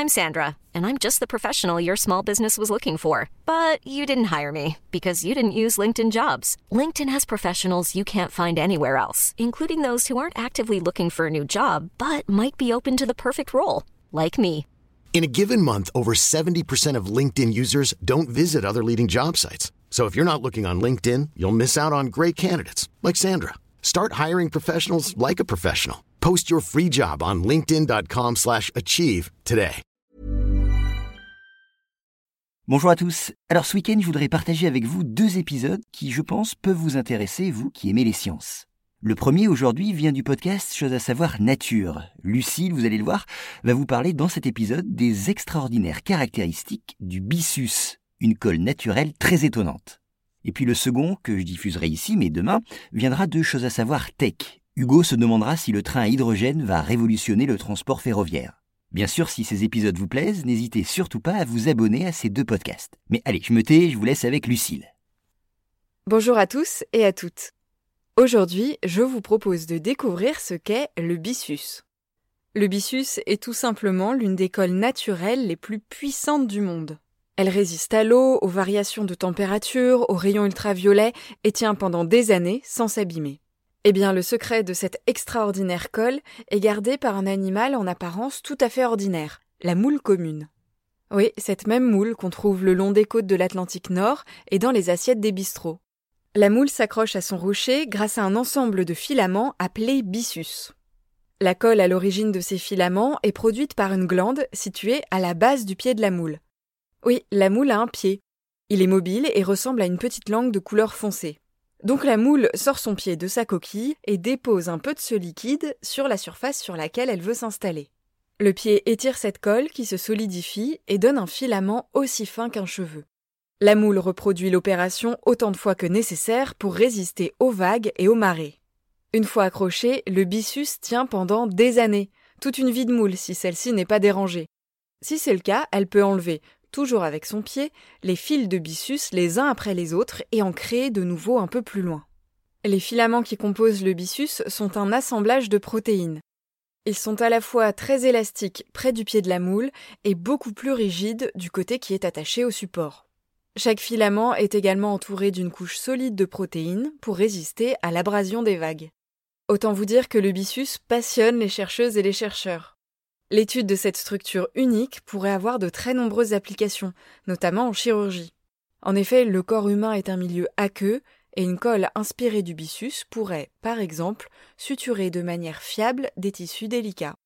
I'm Sandra, and I'm just the professional your small business was looking for. But you didn't hire me because you didn't use LinkedIn Jobs. LinkedIn has professionals you can't find anywhere else, including those who aren't actively looking for a new job, but might be open to the perfect role, like me. In a given month, over 70% of LinkedIn users don't visit other leading job sites. So if you're not looking on LinkedIn, you'll miss out on great candidates like Sandra. Start hiring professionals like a professional. Post your free job on linkedin.com/achieve today. Bonjour à tous. Alors ce week-end, je voudrais partager avec vous 2 épisodes qui, je pense, peuvent vous intéresser, vous qui aimez les sciences. Le premier aujourd'hui vient du podcast Chose à savoir nature. Lucille, vous allez le voir, va vous parler dans cet épisode des extraordinaires caractéristiques du byssus, une colle naturelle très étonnante. Et puis le second, que je diffuserai ici, mais demain, viendra de Chose à savoir tech. Hugo se demandera si le train à hydrogène va révolutionner le transport ferroviaire. Bien sûr, si ces épisodes vous plaisent, n'hésitez surtout pas à vous abonner à ces 2 podcasts. Mais allez, je me tais, je vous laisse avec Lucille. Bonjour à tous et à toutes. Aujourd'hui, je vous propose de découvrir ce qu'est le byssus. Le byssus est tout simplement l'une des colles naturelles les plus puissantes du monde. Elle résiste à l'eau, aux variations de température, aux rayons ultraviolets et tient pendant des années sans s'abîmer. Eh bien, le secret de cette extraordinaire colle est gardé par un animal en apparence tout à fait ordinaire, la moule commune. Oui, cette même moule qu'on trouve le long des côtes de l'Atlantique Nord et dans les assiettes des bistrots. La moule s'accroche à son rocher grâce à un ensemble de filaments appelés byssus. La colle à l'origine de ces filaments est produite par une glande située à la base du pied de la moule. Oui, la moule a un pied. Il est mobile et ressemble à une petite langue de couleur foncée. Donc la moule sort son pied de sa coquille et dépose un peu de ce liquide sur la surface sur laquelle elle veut s'installer. Le pied étire cette colle qui se solidifie et donne un filament aussi fin qu'un cheveu. La moule reproduit l'opération autant de fois que nécessaire pour résister aux vagues et aux marées. Une fois accroché, le byssus tient pendant des années, toute une vie de moule si celle-ci n'est pas dérangée. Si c'est le cas, elle peut enlever, toujours avec son pied, les fils de byssus les uns après les autres et en créer de nouveaux un peu plus loin. Les filaments qui composent le byssus sont un assemblage de protéines. Ils sont à la fois très élastiques près du pied de la moule et beaucoup plus rigides du côté qui est attaché au support. Chaque filament est également entouré d'une couche solide de protéines pour résister à l'abrasion des vagues. Autant vous dire que le byssus passionne les chercheuses et les chercheurs. L'étude de cette structure unique pourrait avoir de très nombreuses applications, notamment en chirurgie. En effet, le corps humain est un milieu aqueux et une colle inspirée du byssus pourrait, par exemple, suturer de manière fiable des tissus délicats.